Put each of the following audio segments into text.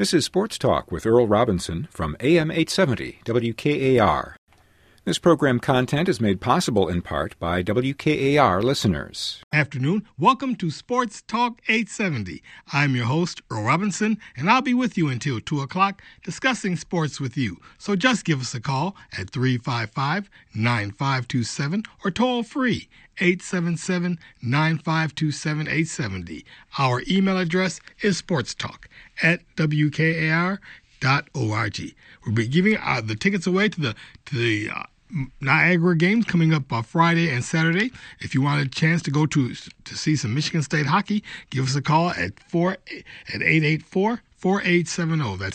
This is Sports Talk with Earl Robinson from AM 870 WKAR. This program content is made possible in part by WKAR listeners. Afternoon. Welcome to Sports Talk 870. I'm your host, Earl Robinson, and I'll be with you until 2 o'clock discussing sports with you. So just give us a call at 355-9527 or toll free 877-9527-870. Our email address is sportstalk@wkar.org. We'll be giving the tickets away to the Niagara games coming up Friday and Saturday. If you want a chance to go to see some Michigan State hockey, give us a call at 884-4870. That's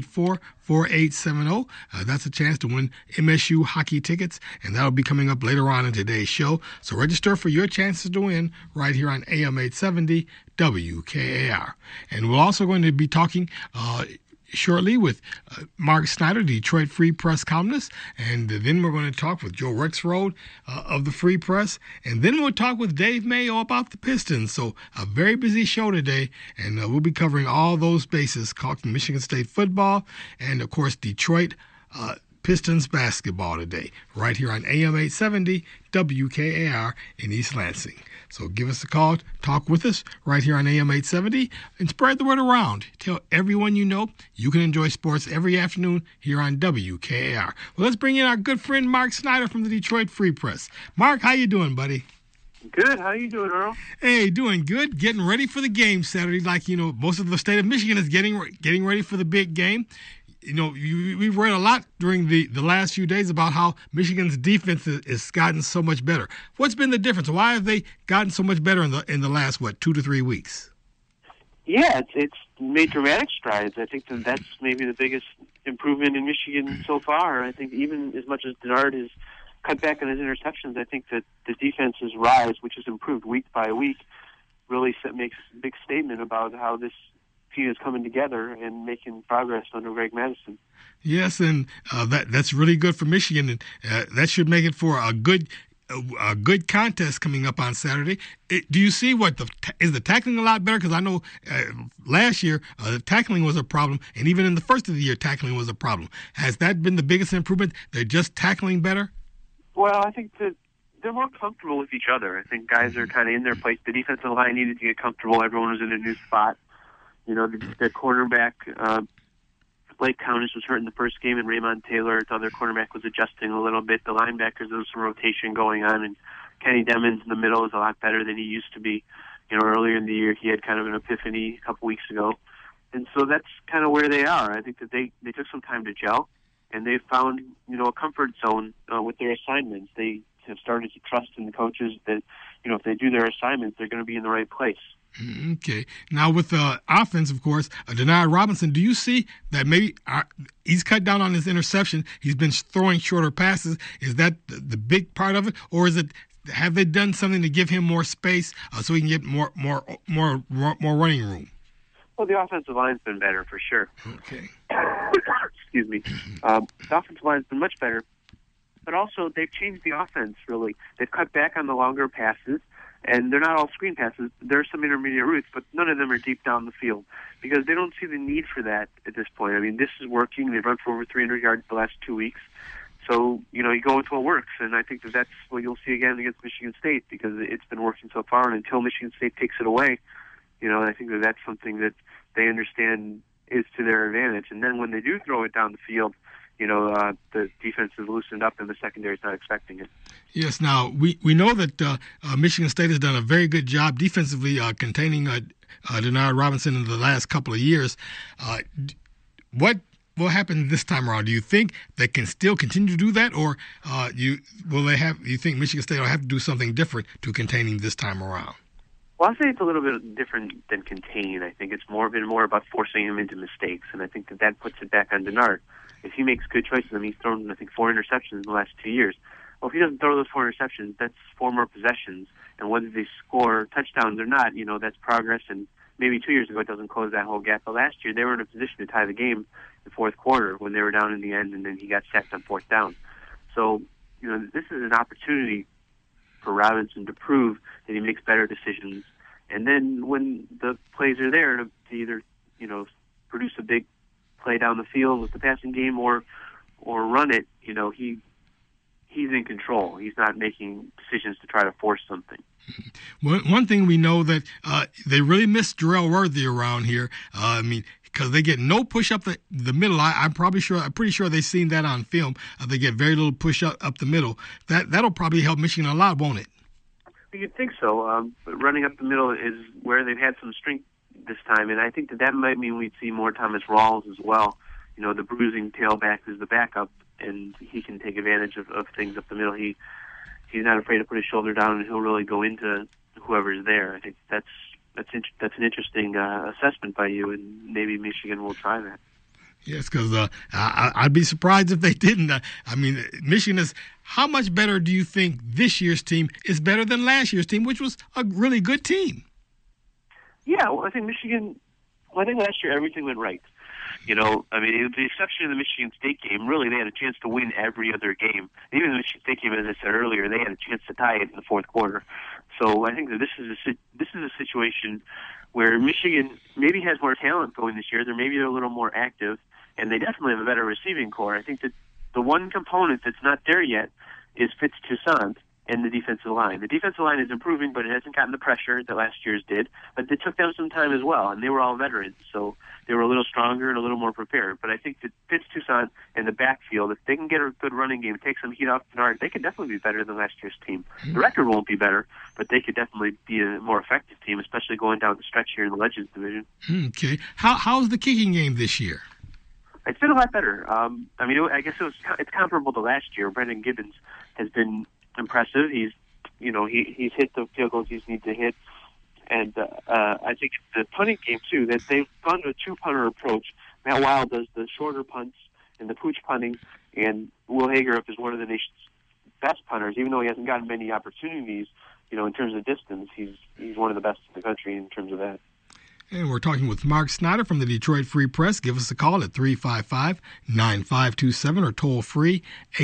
884-4870. That's a chance to win MSU hockey tickets, and that'll be coming up later on in today's show. So register for your chances to win right here on AM 870 WKAR. And we're also going to be talking shortly with Mark Snyder, Detroit Free Press columnist, and then we're going to talk with Joe Rexrode of the Free Press, and then we'll talk with Dave Mayo about the Pistons. So a very busy show today, and we'll be covering all those bases, talking Michigan State football and, of course, Detroit Pistons basketball today, right here on AM 870 WKAR in East Lansing. So give us a call, talk with us right here on AM 870, and spread the word around. Tell everyone you know you can enjoy sports every afternoon here on WKAR. Well, let's bring in our good friend Mark Snyder from the Detroit Free Press. Mark, how you doing, buddy? Good. How you doing, Earl? Hey, doing good. Getting ready for the game Saturday. Like, most of the state of Michigan is getting ready for the big game. We've read a lot during the last few days about how Michigan's defense has gotten so much better. What's been the difference? Why have they gotten so much better in the last 2 to 3 weeks? Yeah, it's made dramatic strides. I think that's maybe the biggest improvement in Michigan so far. I think even as much as Denard has cut back on his interceptions, I think that the defense's rise, which has improved week by week, really makes a big statement about how this team is coming together and making progress under Greg Madison. Yes, and that's really good for Michigan, and that should make it for a good contest coming up on Saturday. Do you see is the tackling a lot better? Because I know last year tackling was a problem, and even in the first of the year, tackling was a problem. Has that been the biggest improvement? They're just tackling better? Well, I think that they're more comfortable with each other. I think guys are kind of in their place. The defensive line needed to get comfortable. Everyone was in a new spot. The cornerback, Blake Countess, was hurt in the first game, and Raymond Taylor, the other cornerback, was adjusting a little bit. The linebackers, there was some rotation going on, and Kenny Demmons in the middle is a lot better than he used to be. Earlier in the year, he had kind of an epiphany a couple weeks ago. And so that's kind of where they are. I think that they took some time to gel, and they've found, a comfort zone with their assignments. They have started to trust in the coaches that, if they do their assignments, they're going to be in the right place. Okay. Now, with the offense, of course, Denard Robinson, do you see that maybe he's cut down on his interception? He's been throwing shorter passes. Is that the big part of it, or have they done something to give him more space so he can get more running room? Well, the offensive line's been better for sure. Okay. Excuse me. The offensive line's been much better, but also they've changed the offense. Really, they've cut back on the longer passes. And they're not all screen passes. There are some intermediate routes, but none of them are deep down the field because they don't see the need for that at this point. I mean, this is working. They've run for over 300 yards the last 2 weeks. So, you go with what works. And I think that's what you'll see again against Michigan State because it's been working so far. And until Michigan State takes it away, I think that's something that they understand is to their advantage. And then when they do throw it down the field, the defense is loosened up and the secondary is not expecting it. Yes. Now, we know that Michigan State has done a very good job defensively containing Denard Robinson in the last couple of years. What will happen this time around? Do you think they can still continue to do that, or you think Michigan State will have to do something different to contain him this time around? Well, I'll say it's a little bit different than contain. I think it's been more about forcing him into mistakes, and I think that puts it back on Denard. If he makes good choices, he's thrown, 4 interceptions in the last 2 years. Well, if he doesn't throw those 4 interceptions, that's 4 more possessions. And whether they score touchdowns or not, that's progress. And maybe 2 years ago it doesn't close that whole gap. But last year they were in a position to tie the game in the fourth quarter when they were down in the end, and then he got sacked on 4th down. So, this is an opportunity for Robinson to prove that he makes better decisions. And then when the plays are there to either, produce a big play down the field with the passing game or run it, he's in control. He's not making decisions to try to force something. One thing we know that they really miss Jarrell Worthy around here. Because they get no push up the middle. I'm pretty sure they've seen that on film. They get very little push up the middle. That'll probably help Michigan a lot, won't it? You'd think so. But running up the middle is where they've had some strength this time, and I think that might mean we'd see more Thomas Rawls as well. The bruising tailback is the backup, and he can take advantage of things up the middle. He's not afraid to put his shoulder down, and he'll really go into whoever's there. I think that's an interesting assessment by you, and maybe Michigan will try that. Yes, because I'd be surprised if they didn't. Michigan is. How much better do you think this year's team is better than last year's team, which was a really good team? Yeah, well, I think Michigan. Well, I think last year everything went right. With the exception of the Michigan State game, really they had a chance to win every other game. Even the Michigan State game, as I said earlier, they had a chance to tie it in the fourth quarter. So I think that this is a situation where Michigan maybe has more talent going this year. Maybe they're a little more active, and they definitely have a better receiving core. I think that the one component that's not there yet is Fitz Toussaint and the defensive line. The defensive line is improving, but it hasn't gotten the pressure that last year's did. But it took them some time as well, and they were all veterans, so they were a little stronger and a little more prepared. But I think that Fitz Toussaint and the backfield, if they can get a good running game, take some heat off Bernard, they could definitely be better than last year's team. The record won't be better, but they could definitely be a more effective team, especially going down the stretch here in the Legends Division. Okay. How's the kicking game this year? It's been a lot better. I guess it's comparable to last year. Brendan Gibbons has been impressive. He's hit the field goals he's need to hit, and I think the punting game too. That they've gone to a two-punter approach. Matt Wild does the shorter punts and the pooch punting, and Will Hagerup is one of the nation's best punters. Even though he hasn't gotten many opportunities, in terms of distance, he's one of the best in the country in terms of that. And we're talking with Mark Snyder from the Detroit Free Press. Give us a call at 355-9527 or toll free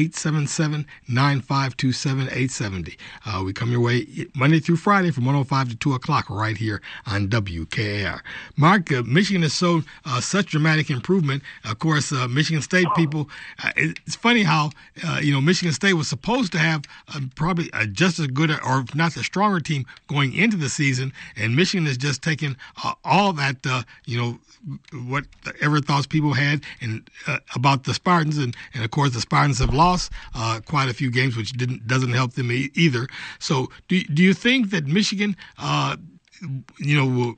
877-952-7870. We come your way Monday through Friday from 1:05 to 2 o'clock right here on WKAR. Mark, Michigan has shown such dramatic improvement. Of course, Michigan State people, it's funny how, Michigan State was supposed to have probably just as good or if not the stronger team going into the season, and Michigan has just taken all that, whatever thoughts people had and about the Spartans, and of course the Spartans have lost quite a few games, which doesn't help them either. So, do you think that Michigan, will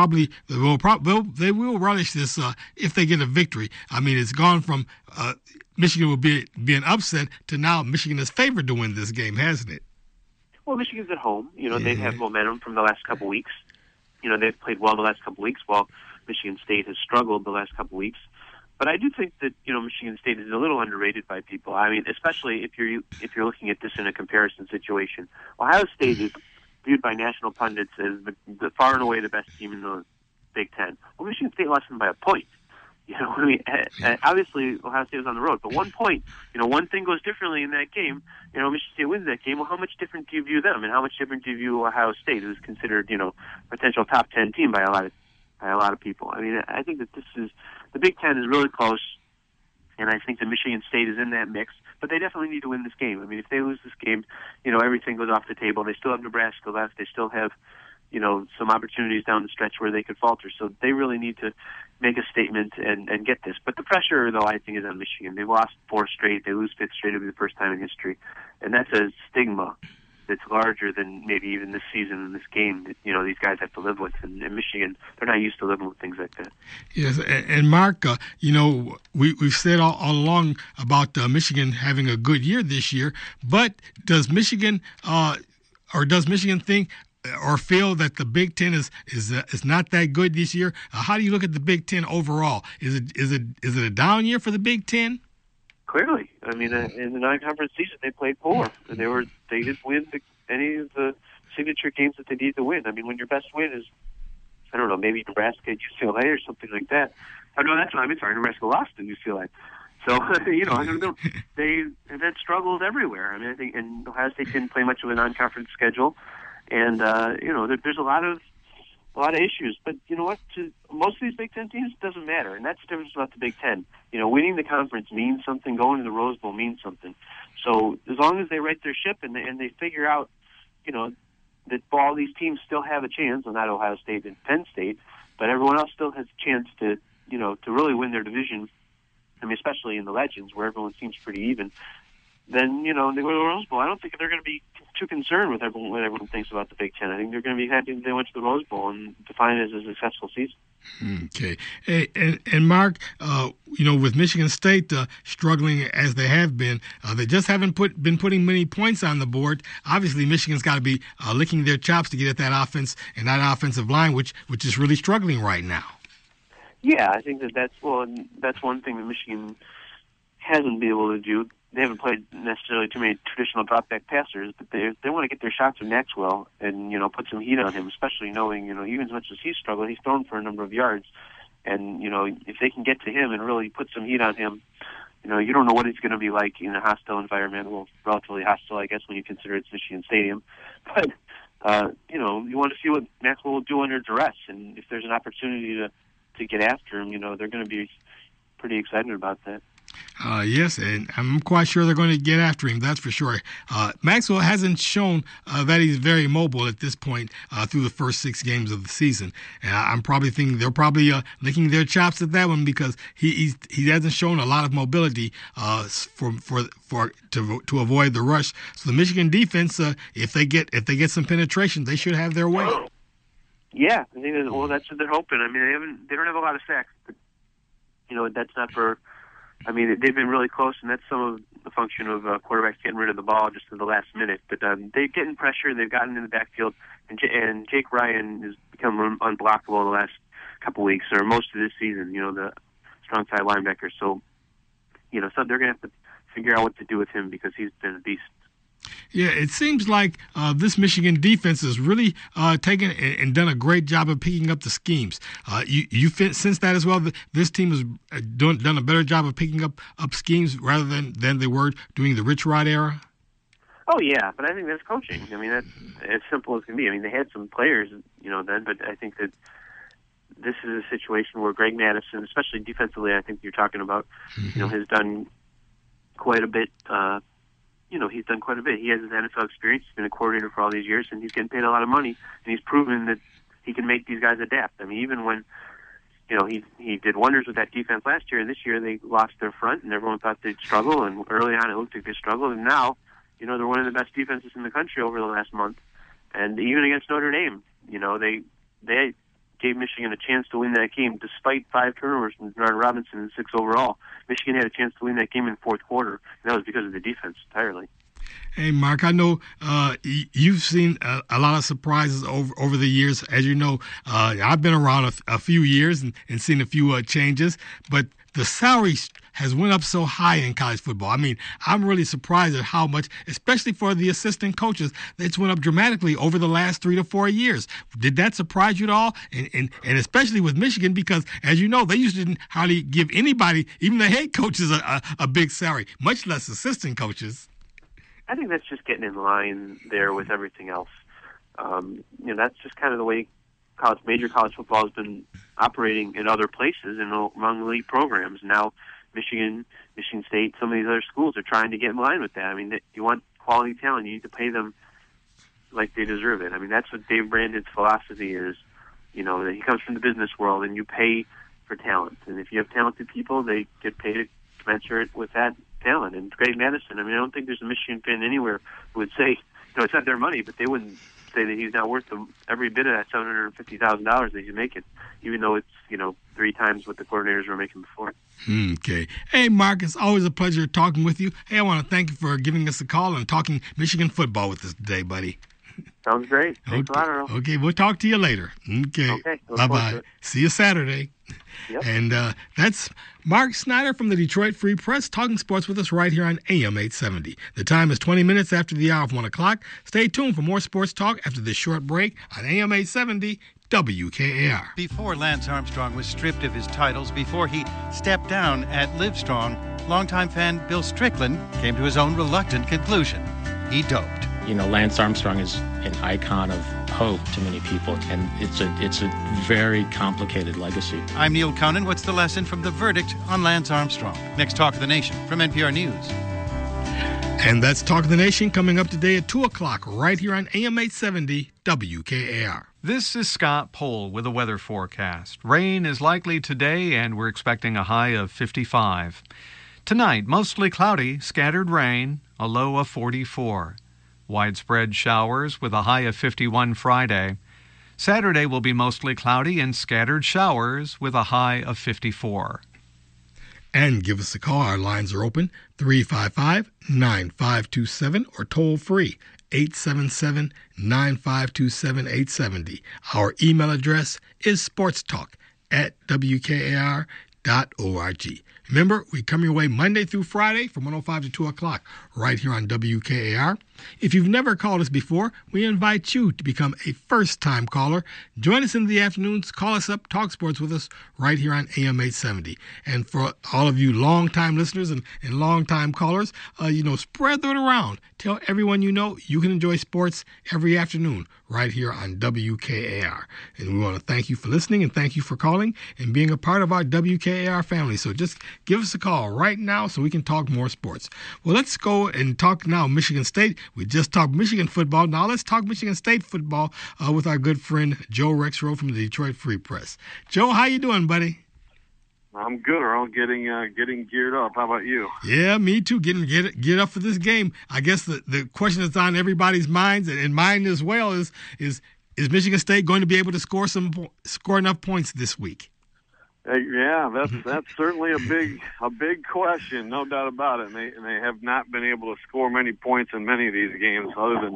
relish this if they get a victory? It's gone from Michigan will be an upset to now Michigan is favored to win this game, hasn't it? Well, Michigan's at home. They've had momentum from the last couple weeks. They've played well the last couple weeks, while Michigan State has struggled the last couple weeks. But I do think that Michigan State is a little underrated by people. Especially if you're looking at this in a comparison situation. Ohio State is viewed by national pundits as the far and away the best team in the Big Ten. Well, Michigan State lost them by a point. Obviously Ohio State was on the road, but 1 point. One thing goes differently in that game. Michigan State wins that game. Well, how much different do you view them, and how much different do you view Ohio State, who's considered, potential top 10 team by a lot of people? I think that the Big Ten is really close, and I think that Michigan State is in that mix. But they definitely need to win this game. If they lose this game, everything goes off the table. They still have Nebraska left. They still have some opportunities down the stretch where they could falter. So they really need to make a statement and get this. But the pressure, though, I think, is on Michigan. They've lost 4 straight. They lose 5th straight. It'll be the first time in history. And that's a stigma that's larger than maybe even this season and this game that, these guys have to live with. And Michigan, they're not used to living with things like that. Yes, and Mark, we've said all along about Michigan having a good year this year, but does Michigan think or feel that the Big Ten is not that good this year? How do you look at the Big Ten overall? Is it a down year for the Big Ten? Clearly, in the non-conference season they played poor, and they didn't win any of the signature games that they need to win. When your best win is, I don't know, maybe Nebraska at UCLA or something like that. Oh no, that's not. Nebraska lost to UCLA. So I don't know. They've had struggles everywhere. I think, and Ohio State didn't play much of a non-conference schedule. And, there's a lot of a lot of issues. But you know what? To most of these Big Ten teams, it doesn't matter, and that's the difference about the Big Ten. You know, winning the conference means something. Going to the Rose Bowl means something. So as long as they right their ship and they figure out, you know, that all these teams still have a chance, well, not Ohio State and Penn State, but everyone else still has a chance to, you know, to really win their division. I mean, especially in the Legends where everyone seems pretty even. Then, you know, they go to the Rose Bowl. I don't think they're going to be too concerned with what everyone thinks about the Big Ten. I think they're going to be happy that they went to the Rose Bowl and define it as a successful season. Okay. Hey, and Mark, you know, with Michigan State struggling as they have been, they just haven't been putting many points on the board. Obviously, Michigan's got to be licking their chops to get at that offense and that offensive line, which is really struggling right now. Yeah, I think that's one thing that Michigan hasn't been able to do. They haven't played necessarily too many traditional drop-back passers, but they want to get their shots at Maxwell and, you know, put some heat on him, especially knowing, you know, even as much as he's struggled, he's thrown for a number of yards. And, you know, if they can get to him and really put some heat on him, you know, you don't know what he's going to be like in a hostile environment. Well, relatively hostile, I guess, when you consider it's Michigan Stadium. But, you know, you want to see what Maxwell will do under duress. And if there's an opportunity to get after him, you know, they're going to be pretty excited about that. Yes, and I'm quite sure they're going to get after him, that's for sure. Maxwell hasn't shown that he's very mobile at this point through the first 6 games of the season. And I'm probably thinking they're probably licking their chops at that one because he hasn't shown a lot of mobility to avoid the rush. So the Michigan defense, if they get some penetration, they should have their way. Yeah, I think that's what they're hoping. I mean, they don't have a lot of sacks, but you know that's not for. I mean, they've been really close, and that's some of the function of quarterbacks getting rid of the ball just at the last minute. But they get in pressure, they've gotten in the backfield, and Jake Ryan has become unblockable the last couple weeks, or most of this season, you know, the strong side linebacker. So, you know, they're going to have to figure out what to do with him because he's been a beast. Yeah, it seems like this Michigan defense has really taken and done a great job of picking up the schemes. You sense that as well? That this team has done a better job of picking up schemes rather than they were during the Rich Rod era? Oh, yeah, but I think that's coaching. I mean, that's as simple as can be. I mean, they had some players, you know, then, but I think that this is a situation where Greg Madison, especially defensively, I think you're talking about, you know, has done quite a bit. You know, he's done quite a bit. He has his NFL experience. He's been a coordinator for all these years, and he's getting paid a lot of money. And he's proven that he can make these guys adapt. I mean, even when, you know, he did wonders with that defense last year, and this year they lost their front, and everyone thought they'd struggle. And early on, it looked like they struggled. And now, you know, they're one of the best defenses in the country over the last month. And even against Notre Dame, you know, they gave Michigan a chance to win that game despite 5 turnovers from Bernard Robinson and 6 overall. Michigan had a chance to win that game in the fourth quarter, and that was because of the defense entirely. Hey, Mark, I know you've seen a lot of surprises over the years. As you know, I've been around a few years and seen a few changes, but the salary has went up so high in college football. I mean, I'm really surprised at how much, especially for the assistant coaches, it's went up dramatically over the last 3 to 4 years. Did that surprise you at all? And especially with Michigan, because as you know, they used to hardly give anybody, even the head coaches, a big salary, much less assistant coaches. I think that's just getting in line there with everything else. You know, that's just kind of the way major college football has been operating in other places and among league programs. Now, Michigan State, some of these other schools are trying to get in line with that. I mean, you want quality talent, you need to pay them like they deserve it. I mean, that's what Dave Brandon's philosophy is. You know, he comes from the business world, and you pay for talent. And if you have talented people, they get paid commensurate with that talent. And Greg Madison, I mean, I don't think there's a Michigan fan anywhere who would say, you know, it's not their money, but they wouldn't say that he's not worth every bit of that $750,000 that he's making, even though it's, you know, 3 times what the coordinators were making before. Okay. Hey, Mark, it's always a pleasure talking with you. Hey, I want to thank you for giving us a call and talking Michigan football with us today, buddy. Sounds great. Thanks a lot, Earl. Okay, we'll talk to you later. Okay. Bye-bye. See you Saturday. Yep. And that's Mark Snyder from the Detroit Free Press talking sports with us right here on AM 870. The time is 20 minutes after the hour of 1 o'clock. Stay tuned for more sports talk after this short break on AM 870 WKAR. Before Lance Armstrong was stripped of his titles, before he stepped down at Livestrong, longtime fan Bill Strickland came to his own reluctant conclusion. He doped. Lance Armstrong is an icon of hope to many people, and it's a very complicated legacy. I'm Neil Conan. What's the lesson from the verdict on Lance Armstrong? Next, Talk of the Nation from NPR News. And that's Talk of the Nation coming up today at 2 o'clock right here on AM 870 WKAR. This is Scott Pohl with a weather forecast. Rain is likely today, and we're expecting a high of 55. Tonight, mostly cloudy, scattered rain, a low of 44. Widespread showers with a high of 51 Friday. Saturday will be mostly cloudy and scattered showers with a high of 54. And give us a call. Our lines are open, 355-9527 or toll free, 877-952-7870. Our email address is sportstalk@wkar.org. Remember, we come your way Monday through Friday from 105 to 2 o'clock right here on WKAR. If you've never called us before, we invite you to become a first-time caller. Join us in the afternoons. Call us up. Talk sports with us right here on AM 870. And for all of you long-time listeners and long-time callers, spread that around. Tell everyone you know you can enjoy sports every afternoon right here on WKAR. And we want to thank you for listening and thank you for calling and being a part of our WKAR family. So just give us a call right now so we can talk more sports. Well, let's go and talk now Michigan State. We just talked Michigan football. Now let's talk Michigan State football with our good friend Joe Rexroad from the Detroit Free Press. Joe, how you doing, buddy? I'm good, Earl. Getting geared up. How about you? Yeah, me too. Get up for this game. I guess the question that's on everybody's minds and mine as well is Michigan State going to be able to score enough points this week? Yeah, that's certainly a big question, no doubt about it. And they have not been able to score many points in many of these games, other than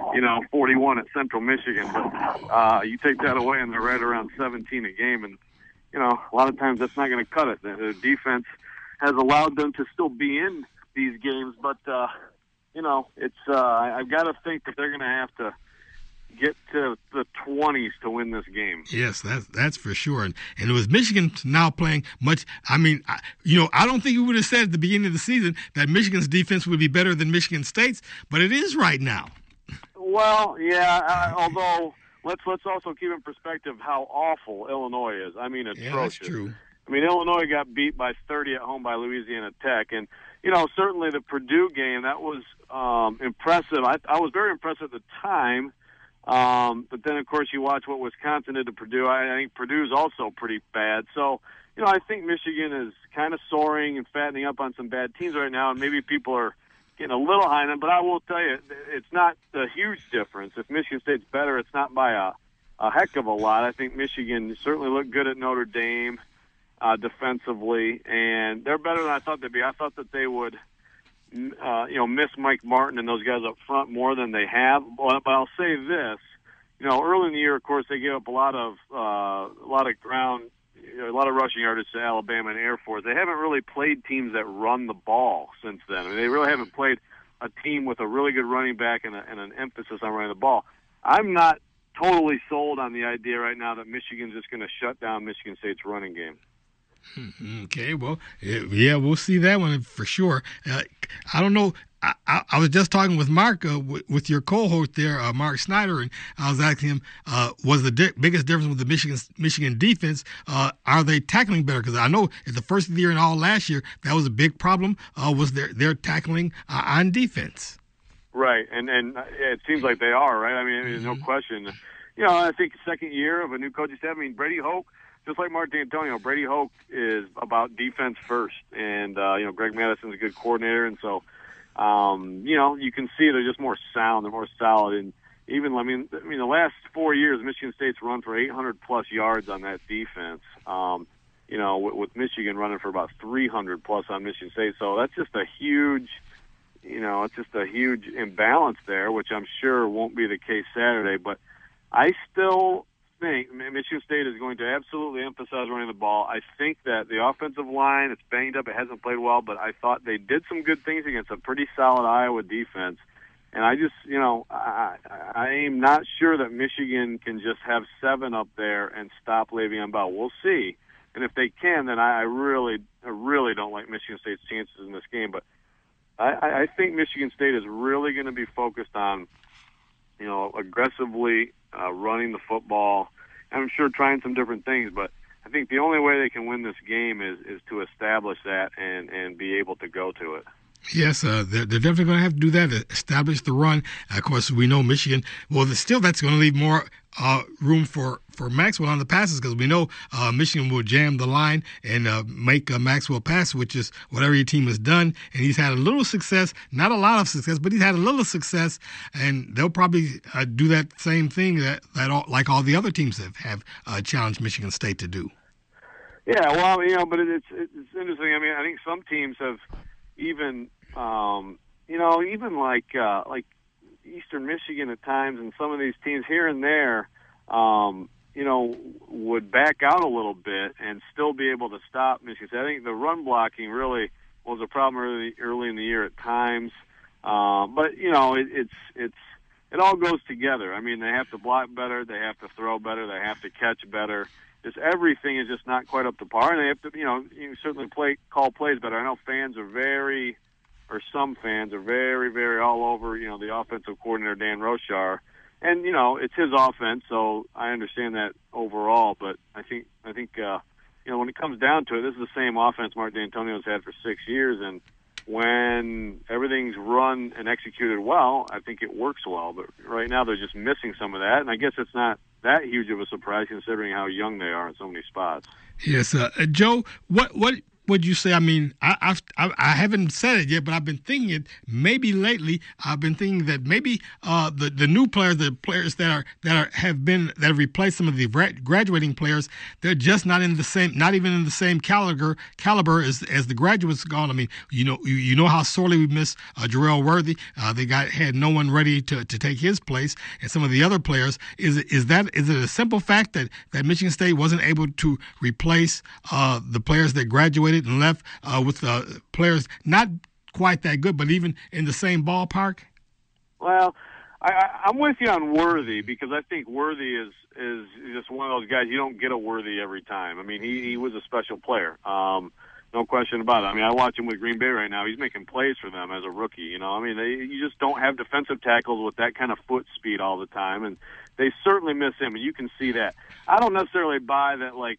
41 at Central Michigan. But you take that away, and they're right around 17 a game, and a lot of times that's not going to cut it. The defense has allowed them to still be in these games, but it's I've got to think that they're going to have to get to the 20s to win this game. Yes, that's for sure. And with Michigan now playing much, I don't think we would have said at the beginning of the season that Michigan's defense would be better than Michigan State's, but it is right now. Well, yeah, although let's also keep in perspective how awful Illinois is. Atrocious. Yeah, that's true. Illinois got beat by 30 at home by Louisiana Tech, and certainly the Purdue game, that was impressive. I was very impressed at the time. But then, of course, you watch what Wisconsin did to Purdue. I think Purdue's also pretty bad. So, I think Michigan is kind of soaring and fattening up on some bad teams right now, and maybe people are getting a little high on them. But I will tell you, it's not a huge difference. If Michigan State's better, it's not by a heck of a lot. I think Michigan certainly looked good at Notre Dame defensively, and they're better than I thought they'd be. I thought that they would miss Mike Martin and those guys up front more than they have. But I'll say this, early in the year, of course, they gave up a lot of ground, a lot of rushing yardage to Alabama and Air Force. They haven't really played teams that run the ball since then. They really haven't played a team with a really good running back and an emphasis on running the ball. I'm not totally sold on the idea right now that Michigan's just going to shut down Michigan State's running game. Okay, well, yeah, we'll see that one for sure. I don't know. I was just talking with Mark, with your co-host there, Mark Snyder, and I was asking him, was the biggest difference with the Michigan defense, are they tackling better? Because I know at the first of the year and all last year, that was a big problem, was their tackling on defense. Right, and it seems like they are, right? There's no question. I think second year of a new coaching staff, Brady Hoke, just like Mark D'Antonio, Brady Hoke is about defense first, and Greg Madison's a good coordinator, and so you can see they're just more sound, they're more solid, and even the last 4 years, Michigan State's run for 800 plus yards on that defense. With Michigan running for about 300 plus on Michigan State, so that's just a huge, it's just a huge imbalance there, which I'm sure won't be the case Saturday, but I still think Michigan State is going to absolutely emphasize running the ball. I think that the offensive line, it's banged up, it hasn't played well, but I thought they did some good things against a pretty solid Iowa defense. And I just, I am not sure that Michigan can just have 7 up there and stop Le'Veon Bell. We'll see. And if they can, then I really don't like Michigan State's chances in this game. But I think Michigan State is really going to be focused on aggressively running the football. I'm sure trying some different things, but I think the only way they can win this game is to establish that and be able to go to it. Yes, they're definitely going to have to do that, establish the run. Of course, we know Michigan, that's going to leave more room for Maxwell on the passes, because we know Michigan will jam the line and make Maxwell pass, which is whatever your team has done. And he's had a little success, not a lot of success, but he's had a little success, and they'll probably do that same thing that like all the other teams have challenged Michigan State to do. Yeah, well, but it's interesting. I mean, I think some teams have even like Eastern Michigan at times, and some of these teams here and there, would back out a little bit and still be able to stop Michigan State. I think the run blocking really was a problem early in the year at times, but it all goes together. I mean, they have to block better, they have to throw better, they have to catch better. Just everything is just not quite up to par, and they have to, you certainly call plays better. I know some fans are very, very all over, the offensive coordinator, Dan Rochar. And, it's his offense, so I understand that overall. But I think when it comes down to it, this is the same offense Mark D'Antonio's had for 6 years. And when everything's run and executed well, I think it works well. But right now they're just missing some of that. And I guess it's not that huge of a surprise considering how young they are in so many spots. Yes, Joe, what would you say? I mean, I haven't said it yet, but I've been thinking it. Maybe lately, I've been thinking that maybe the new players, the players that have replaced some of the graduating players, they're just not even in the same caliber as the graduates gone. I mean, you know how sorely we miss Jarrell Worthy. They had no one ready to take his place, and some of the other players. Is it a simple fact that Michigan State wasn't able to replace the players that graduated and left with players not quite that good, but even in the same ballpark? Well, I'm with you on Worthy, because I think Worthy is just one of those guys. You don't get a Worthy every time. I mean, he was a special player. No question about it. I mean, I watch him with Green Bay right now. He's making plays for them as a rookie. I mean, you just don't have defensive tackles with that kind of foot speed all the time, and they certainly miss him, and you can see that. I don't necessarily buy that, like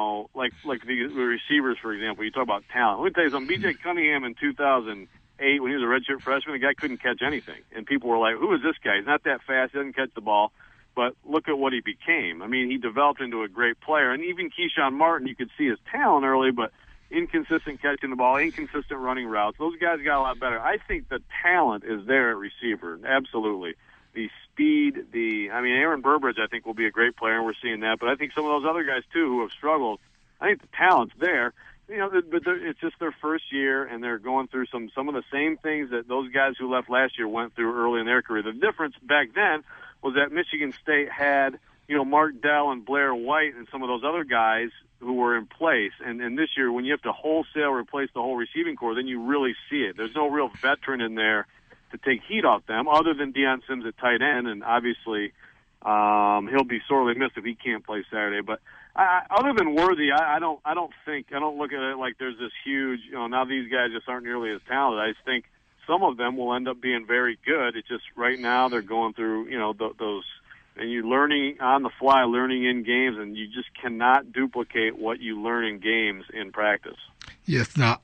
the receivers, for example. You talk about talent. Let me tell you something. B.J. Cunningham in 2008, when he was a redshirt freshman, the guy couldn't catch anything, and people were like, "Who is this guy? He's not that fast. He doesn't catch the ball." But look at what he became. I mean, he developed into a great player, and even Keyshawn Martin, you could see his talent early, but inconsistent catching the ball, inconsistent running routes. Those guys got a lot better. I think the talent is there at receiver, absolutely. The speed, Aaron Burbridge, I think, will be a great player, and we're seeing that. But I think some of those other guys, too, who have struggled, I think the talent's there. But it's just their first year, and they're going through some of the same things that those guys who left last year went through early in their career. The difference back then was that Michigan State had, Mark Dell and Blair White and some of those other guys who were in place. And this year, when you have to wholesale replace the whole receiving corps, then you really see it. There's no real veteran in there to take heat off them, other than Deion Sims at tight end, and obviously he'll be sorely missed if he can't play Saturday. But other than Worthy, I don't look at it like there's this huge. Now these guys just aren't nearly as talented. I just think some of them will end up being very good. It's just right now they're going through those. And you're learning on the fly, learning in games, and you just cannot duplicate what you learn in games in practice. Yes. Now,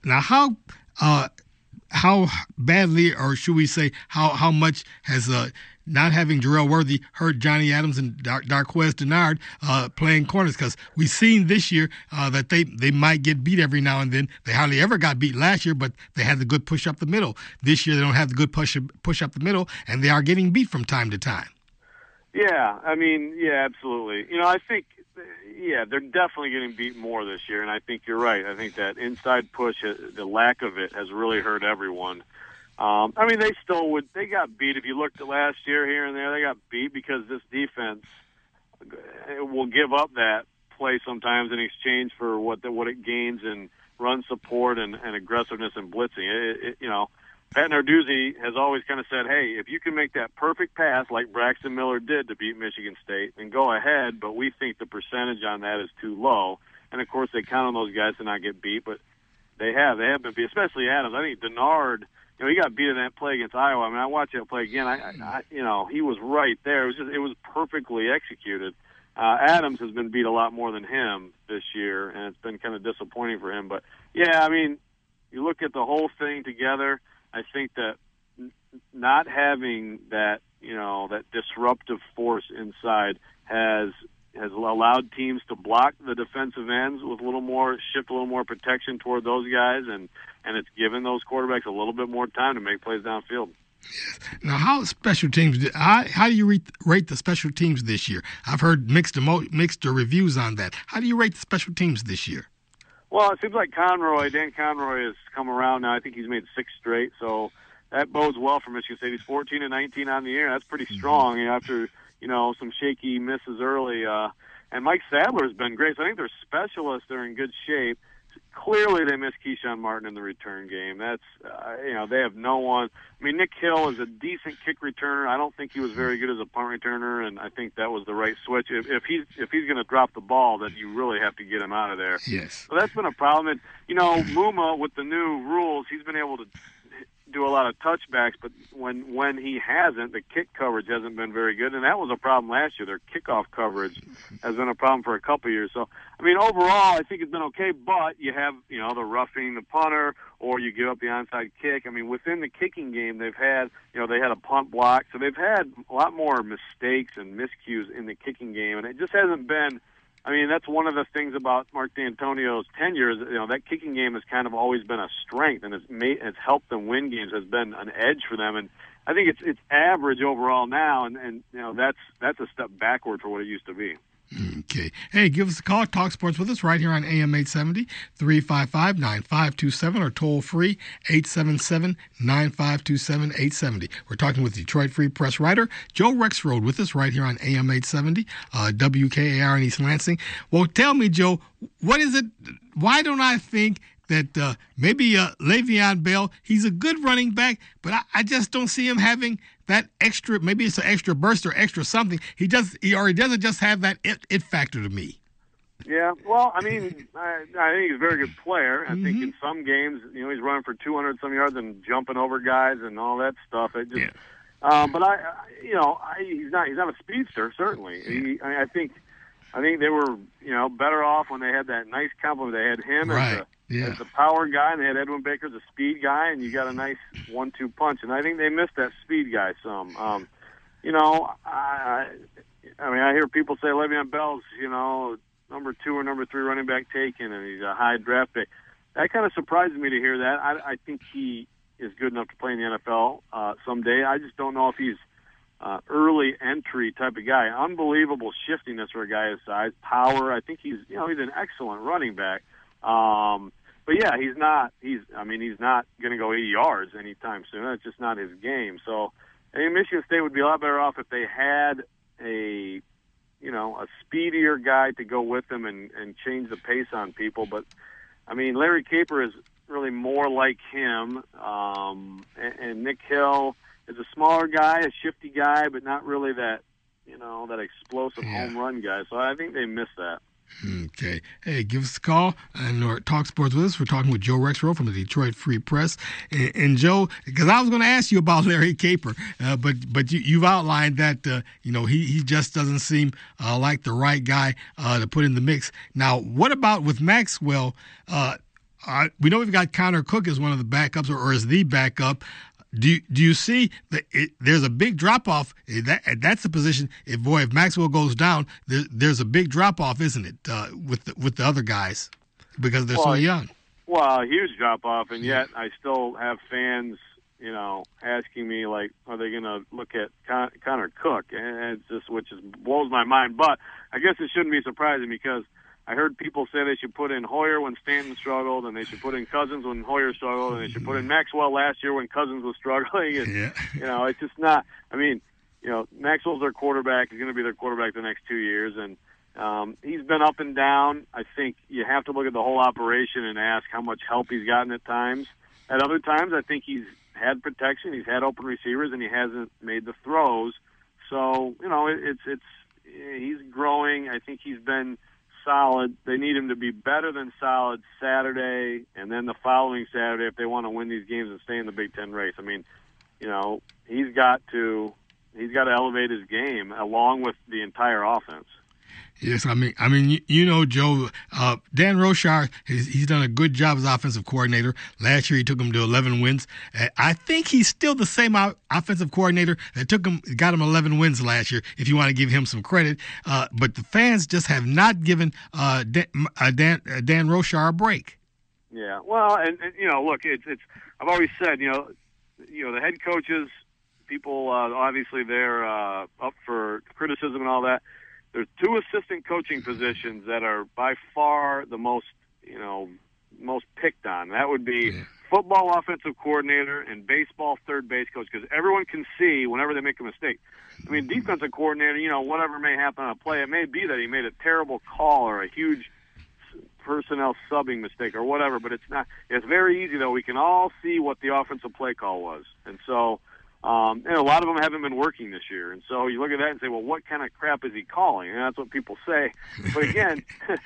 how badly, or should we say, how much has not having Jarrell Worthy hurt Johnny Adams and Darqueze Dennard playing corners? Because we've seen this year that they might get beat every now and then. They hardly ever got beat last year, but they had the good push up the middle. This year they don't have the good push up the middle, and they are getting beat from time to time. Yeah, absolutely. I think, they're definitely getting beat more this year, and I think you're right. I think that inside push, the lack of it, has really hurt everyone. They got beat. If you looked at last year here and there, they got beat because this defense will give up that play sometimes in exchange for what it gains in run support and aggressiveness and blitzing. Pat Narduzzi has always kind of said, hey, if you can make that perfect pass like Braxton Miller did to beat Michigan State, then go ahead, but we think the percentage on that is too low. And, of course, they count on those guys to not get beat, but they have been beat, especially Adams. I think Dennard he got beat in that play against Iowa. I mean, I watched that play again. He was right there. It was perfectly executed. Adams has been beat a lot more than him this year, and it's been kind of disappointing for him. But yeah, I mean, you look at the whole thing together. I think that not having that, that disruptive force inside has allowed teams to block the defensive ends with shift a little more protection toward those guys, and it's given those quarterbacks a little bit more time to make plays downfield. Yes. Now, how do you rate the special teams this year? I've heard mixed reviews on that. How do you rate the special teams this year? Well, it seems like Dan Conroy has come around now. I think he's made 6 straight, so that bodes well for Michigan State. He's 14-19 on the year. That's pretty strong after some shaky misses early. And Mike Sadler's been great. So I think their specialists are in good shape. Clearly, they missed Keyshawn Martin in the return game. That's they have no one. I mean, Nick Hill is a decent kick returner. I don't think he was very good as a punt returner, and I think that was the right switch. If he's going to drop the ball, then you really have to get him out of there. Yes. So that's been a problem. And Muma, with the new rules, he's been able to do a lot of touchbacks, but when he hasn't, the kick coverage hasn't been very good, and that was a problem last year. Their kickoff coverage has been a problem for a couple of years. So, I mean, overall, I think it's been okay, but you have, the roughing the punter, or you give up the onside kick. I mean, within the kicking game, they've had, they had a punt block, so they've had a lot more mistakes and miscues in the kicking game, and it just hasn't been. I mean, that's one of the things about Mark D'Antonio's tenure is, that kicking game has kind of always been a strength, and it's helped them win games, has been an edge for them. And I think it's average overall now, and that's a step backward for what it used to be. Okay. Hey, give us a call. Talk sports with us right here on AM 870, 355-9527, or toll free 877-9527-870. We're talking with Detroit Free Press writer Joe Rexrode with us right here on AM 870, WKAR in East Lansing. Well, tell me, Joe, what is it? Why don't I think that maybe Le'Veon Bell, he's a good running back, but I just don't see him having that extra, maybe it's an extra burst or extra something. He doesn't just have that it factor to me. Yeah, well, I mean, I think he's a very good player. I think in some games, he's running for 200-some yards and jumping over guys and all that stuff. It just, but he's not a speedster, certainly. I think they were, better off when they had that nice complement. They had him as the power guy, and they had Edwin Baker as a speed guy, and you got a nice 1-2 punch. And I think they missed that speed guy some. I hear people say Le'Veon Bell's, number 2 or number 3 running back taken, and he's a high draft pick. That kind of surprises me to hear that. I think he is good enough to play in the NFL someday. I just don't know if he's early entry type of guy. Unbelievable shiftiness for a guy his size, power. I think he's an excellent running back. But yeah, he's not going to go 80 yards anytime soon. That's just not his game. So I think Michigan State would be a lot better off if they had a speedier guy to go with them and change the pace on people. But I mean, Larry Caper is really more like him. And Nick Hill is a smaller guy, a shifty guy, but not really that explosive home run guy. So I think they missed that. Okay. Hey, give us a call or talk sports with us. We're talking with Joe Rexrode from the Detroit Free Press. And Joe, because I was going to ask you about Larry Caper, but you've outlined that, he just doesn't seem like the right guy to put in the mix. Now, what about with Maxwell? We know we've got Connor Cook as one of the backups or as the backup. Do you see that there's a big drop-off? That's the position. If Maxwell goes down, there's a big drop-off, isn't it, with the other guys because they're so young? Well, a huge drop-off, and yet I still have fans, asking me, like, are they going to look at Connor Cook? And it's just which blows my mind. But I guess it shouldn't be surprising because I heard people say they should put in Hoyer when Stanton struggled, and they should put in Cousins when Hoyer struggled, and they should put in Maxwell last year when Cousins was struggling. And, it's just not. I mean, Maxwell's their quarterback. He's going to be their quarterback the next 2 years, and he's been up and down. I think you have to look at the whole operation and ask how much help he's gotten at times. At other times, I think he's had protection, he's had open receivers, and he hasn't made the throws. So, he's growing. I think he's been solid. They need him to be better than solid Saturday, and then the following Saturday if they want to win these games and stay in the Big Ten race. I mean, he's got to elevate his game along with the entire offense. Yes, I mean, Joe, Dan Rochar, he's done a good job as offensive coordinator. Last year, he took him to 11 wins. I think he's still the same offensive coordinator that got him 11 wins last year, if you want to give him some credit. But the fans just have not given Dan Rochar a break. Yeah, well, and look, it's I've always said, the head coaches, people obviously they're up for criticism and all that. There's two assistant coaching positions that are by far the most picked on. That would be football offensive coordinator and baseball third base coach, because everyone can see whenever they make a mistake. I mean, defensive coordinator, whatever may happen on a play, it may be that he made a terrible call or a huge personnel subbing mistake or whatever, but it's not. It's very easy, though. We can all see what the offensive play call was. And so and a lot of them haven't been working this year. And so you look at that and say, well, what kind of crap is he calling? And that's what people say. But again,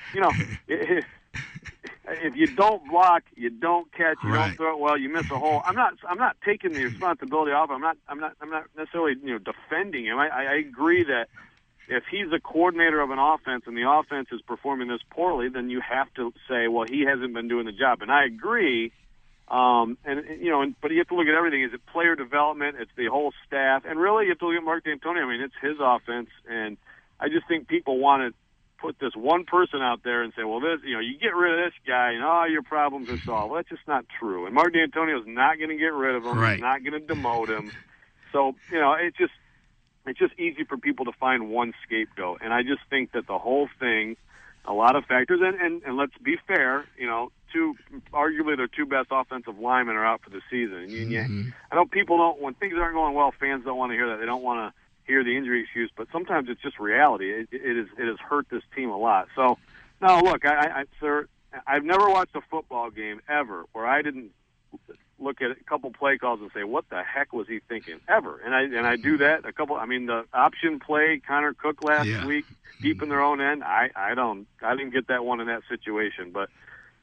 if you don't block, you don't catch, you don't throw it well, you miss a hole. I'm not taking the responsibility off. I'm not necessarily defending him. I agree that if he's a coordinator of an offense and the offense is performing this poorly, then you have to say, well, he hasn't been doing the job. And I agree. But you have to look at everything. Is it player development? It's the whole staff. And really, you have to look at Mark D'Antonio. I mean, it's his offense. And I just think people want to put this one person out there and say, well, you get rid of this guy and all your problems are solved. Well, that's just not true. And Mark D'Antonio is not going to get rid of him. Right. He's not going to demote him. So, it's just easy for people to find one scapegoat. And I just think that the whole thing, a lot of factors, and let's be fair, arguably their two best offensive linemen are out for the season. And I know people don't, when things aren't going well, fans don't want to hear that. They don't want to hear the injury excuse, but sometimes it's just reality. It has hurt this team a lot. So, no, look, sir, I've never watched a football game ever where I didn't look at a couple play calls and say, what the heck was he thinking? Ever. And I do that the option play, Connor Cook last week, deep in their own end, I didn't get that one in that situation. But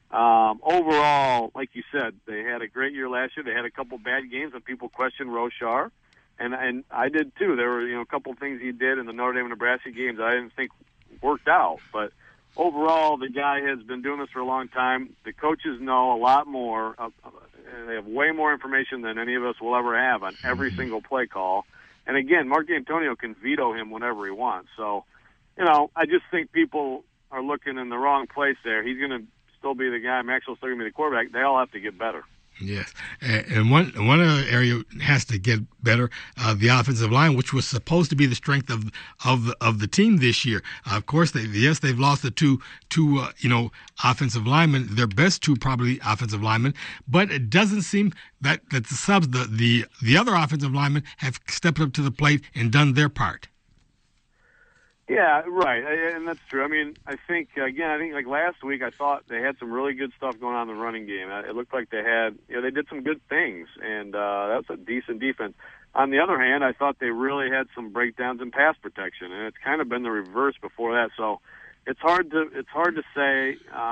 overall, like you said, they had a great year last year. They had a couple bad games and people questioned Rochar. And I did too. There were, a couple things he did in the Notre Dame and Nebraska games I didn't think worked out. But overall, the guy has been doing this for a long time. The coaches know a lot more. They have way more information than any of us will ever have on every single play call. And again, Mark D'Antonio can veto him whenever he wants. So, I just think people are looking in the wrong place there. He's going to still be the guy. Maxwell's still going to be the quarterback. They all have to get better. Yes, and one other area has to get better, the offensive line, which was supposed to be the strength of the team this year. Of course, they've lost the two offensive linemen, their best two probably offensive linemen, but it doesn't seem that the subs, the other offensive linemen have stepped up to the plate and done their part. Yeah, right, and that's true. I mean, I think like last week, I thought they had some really good stuff going on in the running game. It looked like they had, they did some good things, and that's a decent defense. On the other hand, I thought they really had some breakdowns in pass protection, and it's kind of been the reverse before that. So it's hard to say.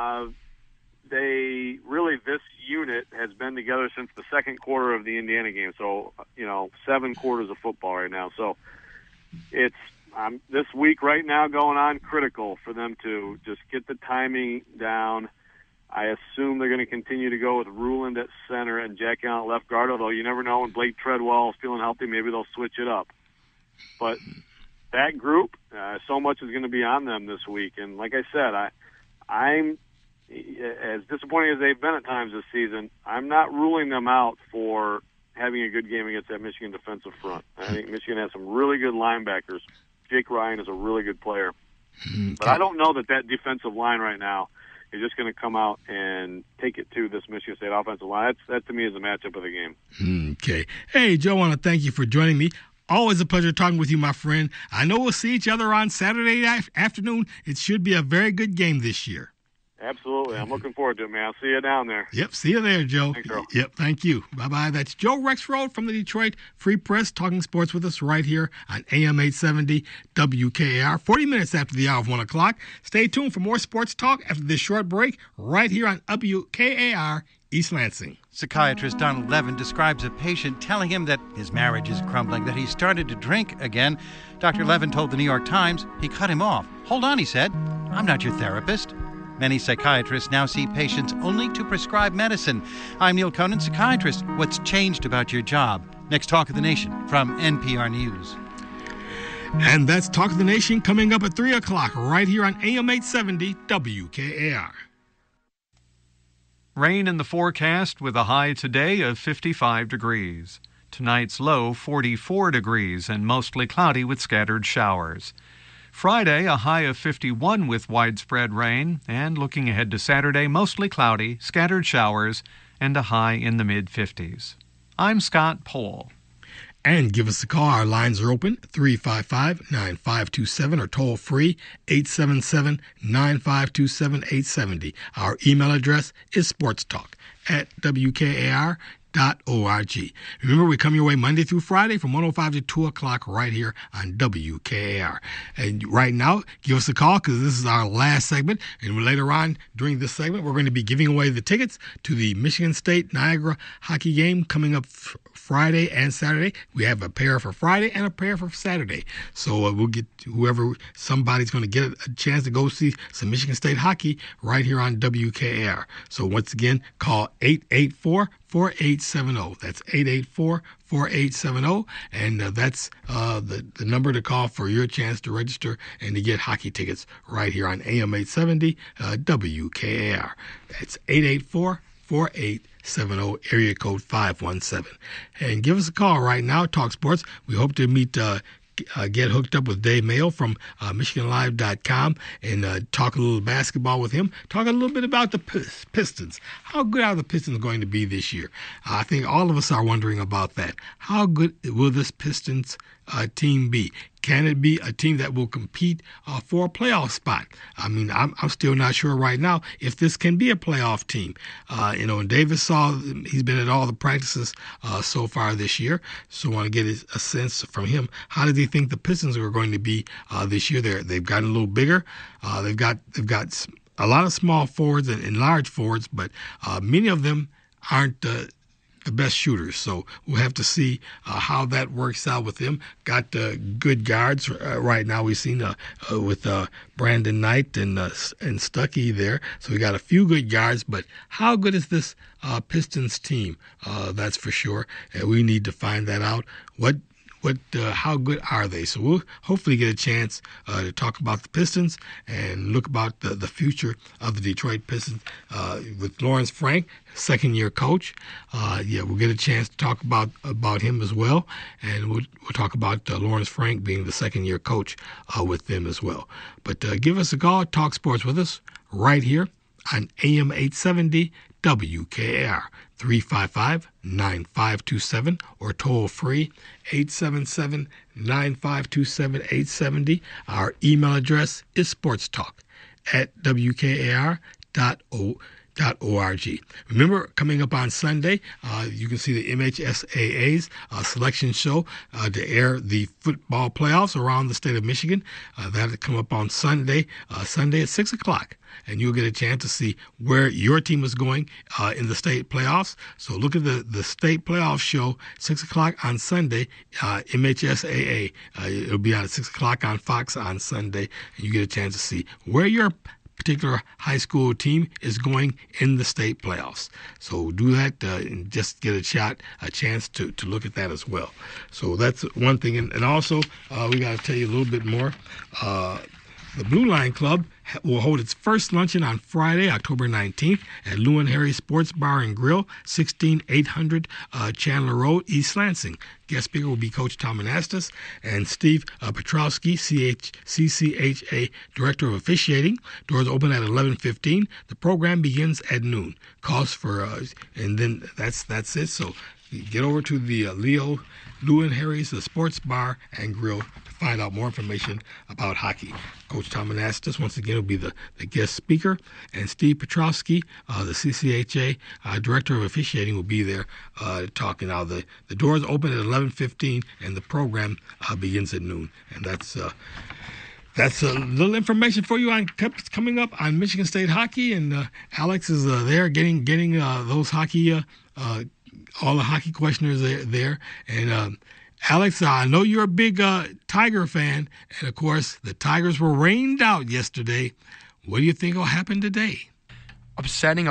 This unit has been together since the second quarter of the Indiana game. So 7 quarters of football right now. So it's this week right now going on critical for them to just get the timing down. I assume they're going to continue to go with Ruland at center and Jack Allen at left guard, although you never know when Blake Treadwell is feeling healthy, maybe they'll switch it up. But that group, so much is going to be on them this week. And like I said, I'm as disappointing as they've been at times this season, I'm not ruling them out for having a good game against that Michigan defensive front. I think Michigan has some really good linebackers. Jake Ryan is a really good player. But I don't know that defensive line right now is just going to come out and take it to this Michigan State offensive line. That to me is the matchup of the game. Okay. Hey, Joe, I want to thank you for joining me. Always a pleasure talking with you, my friend. I know we'll see each other on Saturday afternoon. It should be a very good game this year. Absolutely. I'm looking forward to it, man. I'll see you down there. Yep, see you there, Joe. Thanks, Earl. Yep, thank you. Bye-bye. That's Joe Rexroad from the Detroit Free Press talking sports with us right here on AM 870 WKAR. 40 minutes after the hour of 1 o'clock. Stay tuned for more sports talk after this short break right here on WKAR East Lansing. Psychiatrist Donald Levin describes a patient telling him that his marriage is crumbling, that he started to drink again. Dr. Levin told the New York Times he cut him off. Hold on, he said. I'm not your therapist. Many psychiatrists now see patients only to prescribe medicine. I'm Neil Conan, psychiatrist. What's changed about your job? Next Talk of the Nation from NPR News. And that's Talk of the Nation coming up at 3 o'clock right here on AM 870 WKAR. Rain in the forecast with a high today of 55 degrees. Tonight's low 44 degrees and mostly cloudy with scattered showers. Friday, a high of 51 with widespread rain, and looking ahead to Saturday, mostly cloudy, scattered showers, and a high in the mid-50s. I'm Scott Pohl. And give us a call. Our lines are open, 355-9527, or toll free, 877-952-7870. Our email address is sportstalk@WKAR.org. Remember, we come your way Monday through Friday from 1:05 to 2 o'clock right here on WKAR. And right now, give us a call because this is our last segment. And later on during this segment, we're going to be giving away the tickets to the Michigan State Niagara hockey game coming up Friday and Saturday. We have a pair for Friday and a pair for Saturday. So we'll get somebody's going to get a chance to go see some Michigan State hockey right here on WKAR. So once again, call 884-4870. That's 884-4870, and that's the number to call for your chance to register and to get hockey tickets right here on AM 870 WKAR. That's 884-4870, area code 517. And give us a call right now, Talk Sports. We hope to get hooked up with Dave Mayo from MichiganLive.com and talk a little basketball with him. Talk a little bit about the Pistons. How good are the Pistons going to be this year? I think all of us are wondering about that. How good will this Pistons team be? Can it be a team that will compete for a playoff spot? I mean, I'm still not sure right now if this can be a playoff team. And Davis he's been at all the practices so far this year, so I want to get a sense from him. How does he think the Pistons are going to be this year? They've gotten a little bigger. They've got a lot of small forwards and large forwards, but many of them aren't the best shooters. So we'll have to see how that works out with them. Got good guards right now. We've seen with Brandon Knight and Stuckey there. So we got a few good guards, but how good is this Pistons team? That's for sure. And we need to find that out. How good are they? So we'll hopefully get a chance to talk about the Pistons and look about the future of the Detroit Pistons with Lawrence Frank, second-year coach. We'll get a chance to talk about him as well, and we'll talk about Lawrence Frank being the second-year coach with them as well. But give us a call, talk sports with us right here on AM 870 WKAR. 355-9527 or toll free 877-952-7870. Our email address is sportstalk@WKAR.org. Remember, coming up on Sunday, you can see the MHSAA's selection show to air the football playoffs around the state of Michigan. That'll come up on Sunday at 6 o'clock. And you'll get a chance to see where your team is going in the state playoffs. So look at the state playoff show, 6 o'clock on Sunday, MHSAA. It'll be on at 6 o'clock on Fox on Sunday, and you get a chance to see where your particular high school team is going in the state playoffs. So do that and just get a chance to look at that as well. So that's one thing. And also, we got to tell you a little bit more. The Blue Line Club will hold its first luncheon on Friday, October 19th at Lou and Harry Sports Bar and Grill, 16800 Chandler Road, East Lansing. Guest speaker will be Coach Tom Anastas and Steve Petrowski, CCHA Director of Officiating. Doors open at 11:15. The program begins at noon. Cost for, and then that's it. So get over to the Lou and Harry's Sports Bar and Grill to find out more information about hockey. Coach Tom Anastas, once again, will be the guest speaker, and Steve Petrowski, the CCHA Director of Officiating, will be there talking. Now, the doors open at 11:15, and the program begins at noon. And that's a little information for you on coming up on Michigan State hockey. And Alex is there getting those hockey, all the hockey questioners there. And Alex, I know you're a big Tiger fan, and of course the Tigers were rained out yesterday. What do you think will happen today? Upsetting.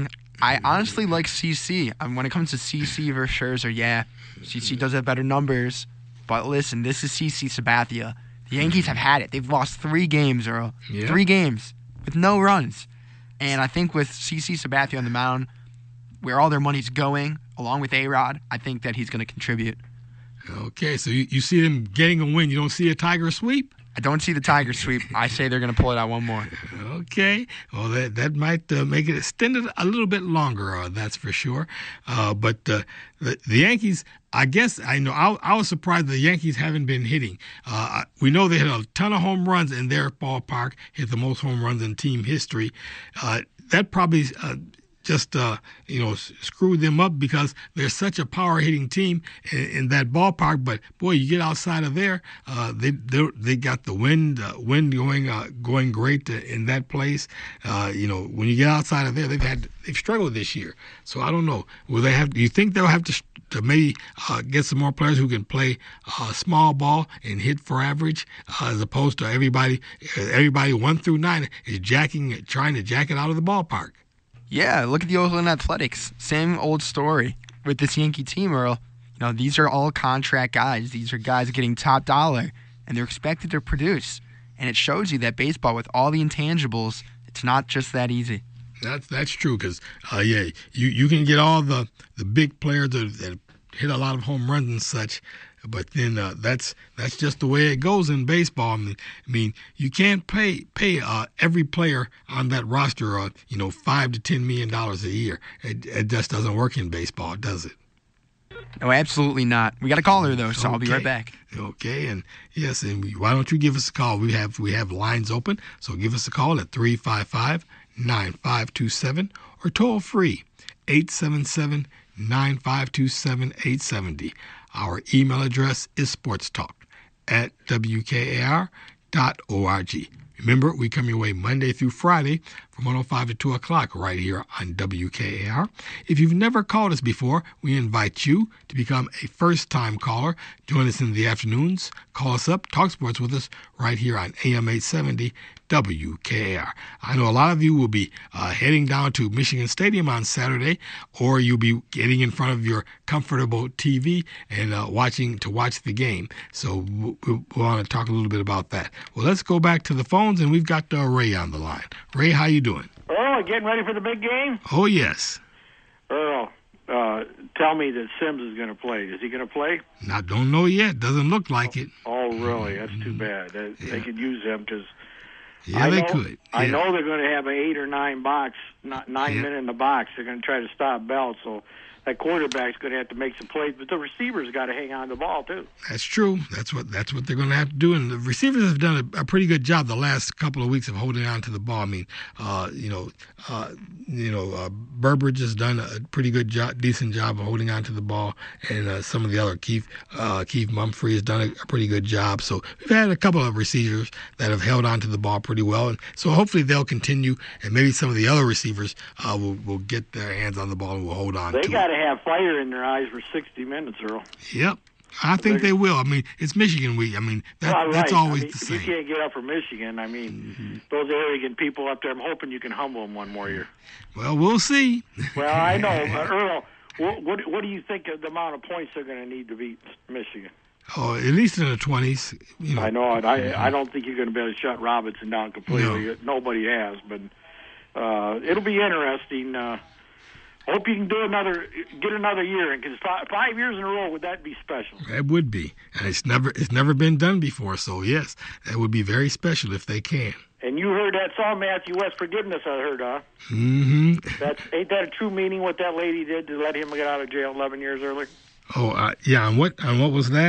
I honestly like CC. When it comes to CC versus Scherzer, yeah, CC does have better numbers. But listen, this is CC Sabathia. The Yankees have had it. They've lost 3 games, Earl. Yeah. 3 games with no runs. And I think with CC Sabathia on the mound, where all their money's going, along with A-Rod, I think that he's going to contribute. Okay, so you see them getting a win. You don't see a Tiger sweep? I don't see the Tiger sweep. I say they're going to pull it out one more. Okay. Well, that might make it extended a little bit longer, that's for sure. But the Yankees, I guess, I was surprised the Yankees haven't been hitting. We know they hit a ton of home runs in their ballpark, hit the most home runs in team history. That probably just screwed them up because they're such a power hitting team in that ballpark. But boy, you get outside of there, they got the wind going great in that place. When you get outside of there, they've struggled this year. So I don't know. Do you think they'll have to maybe get some more players who can play small ball and hit for average, as opposed to everybody 1 through 9 is trying to jack it out of the ballpark? Yeah, look at the Oakland Athletics. Same old story with this Yankee team, Earl. These are all contract guys. These are guys getting top dollar, and they're expected to produce. And it shows you that baseball, with all the intangibles, it's not just that easy. That's true because, you can get all the big players that hit a lot of home runs and such, but then that's just the way it goes in baseball. I mean, you can't pay every player on that roster, $5 to $10 million a year. It just doesn't work in baseball, does it? No, absolutely not. We got a caller though, so I'll be right back. Okay, and yes, and why don't you give us a call? We have lines open, so give us a call at 355-9527 or toll free 877-952-7870. Our email address is sportstalk@wkar.org. Remember, we come your way Monday through Friday from 1:05 to 2 o'clock right here on WKAR. If you've never called us before, we invite you to become a first-time caller. Join us in the afternoons. Call us up. Talk sports with us right here on AM 870 WKAR. I know a lot of you will be heading down to Michigan Stadium on Saturday, or you'll be getting in front of your comfortable TV and watch the game. So we want to talk a little bit about that. Well, let's go back to the phones, and we've got Ray on the line. Ray, how you doing? Oh, getting ready for the big game? Oh, yes. Earl, tell me that Sims is going to play. Is he going to play? I don't know yet. Doesn't look like it. Oh, really? That's too bad. They could use him because they could. Yeah. I know they're going to have an 8 or 9 box, not 9 men in the box. They're going to try to stop Bell, so that quarterback's going to have to make some plays. But the receivers got to hang on to the ball too. That's true. That's what they're going to have to do. And the receivers have done a pretty good job the last couple of weeks of holding on to the ball. I mean, Burbridge has done a pretty good job, decent job of holding on to the ball, and some of the other Keith Mumphrey has done a pretty good job. So we've had a couple of receivers that have held on to the ball pretty well, and so hopefully they'll continue. And maybe some of the other receivers will get their hands on the ball and will hold on. They got to have fire in their eyes for 60 minutes, Earl. Yep. I think they will. I mean, it's Michigan week. I mean, that's always the same. You can't get up for Michigan. I mean, those arrogant people up there, I'm hoping you can humble them one more year. Well, we'll see. Well, I know. Earl, what do you think of the amount of points they're going to need to beat Michigan? Oh, at least in the 20s. I know it. I don't think you're going to be able to shut Robinson down completely. No. Nobody has, but it'll be interesting. Hope you can get another year, because 5 years in a row, would that be special? That would be, and it's never been done before. So yes, that would be very special if they can. And you heard that song, Matthew West, Forgiveness, I heard, huh? Mm-hmm. Ain't that a true meaning what that lady did to let him get out of jail 11 years early? Oh, yeah. And what was that?